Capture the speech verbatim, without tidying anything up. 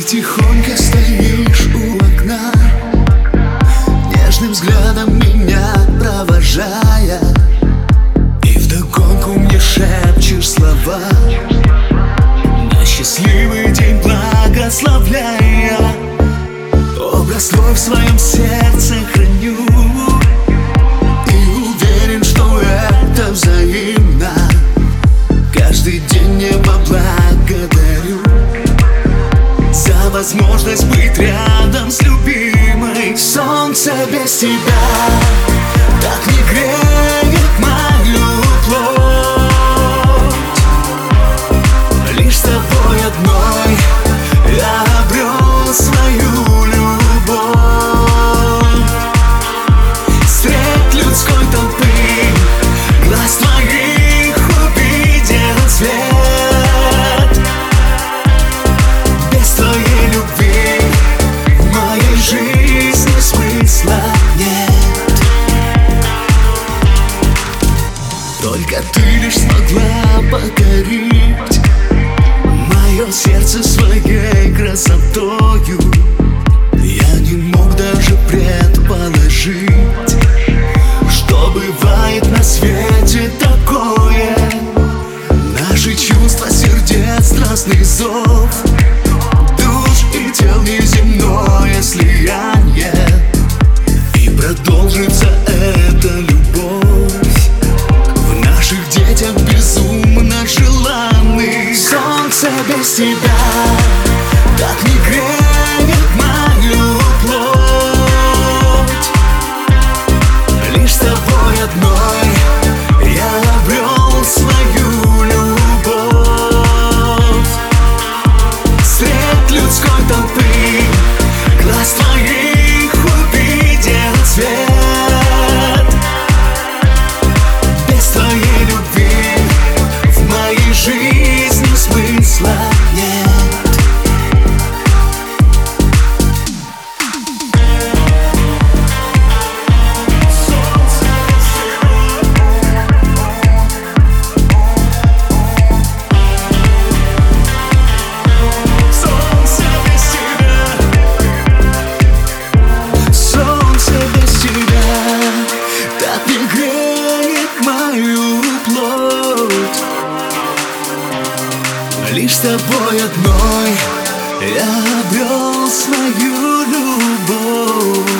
тихонько стоишь у окна, нежным взглядом меня провожая, и вдогонку мне шепчешь слова, на счастливый день благословляя. Образ твой в своем сердце храню и уверен, что это взаимно. Каждый день небо благодарю за возможность быть рядом с любимой. Солнце без тебя так не греет мою плоть. Лишь с тобой одной я обрел свою любовь. Средь людской толпы глаз твоих увидел свет. Без твоей любви в моей жизни смысла нет. Только ты лишь смогла покорить мое сердце своей красотою. Я не мог даже предположить, что бывает на свете такое. Наши чувства сердец, страстный зов, душ и тел неземное слияние. И продолжится эта любовь в наших детях безумно желанных. Солнце без тебя так не греет мою плоть. Лишь с тобой одной я обрел свою любовь. Средь людской толпы глаз твоих увидел свет. Без твоей любви в моей жизни смысла нет. Лишь с тобой одной я обрел свою любовь.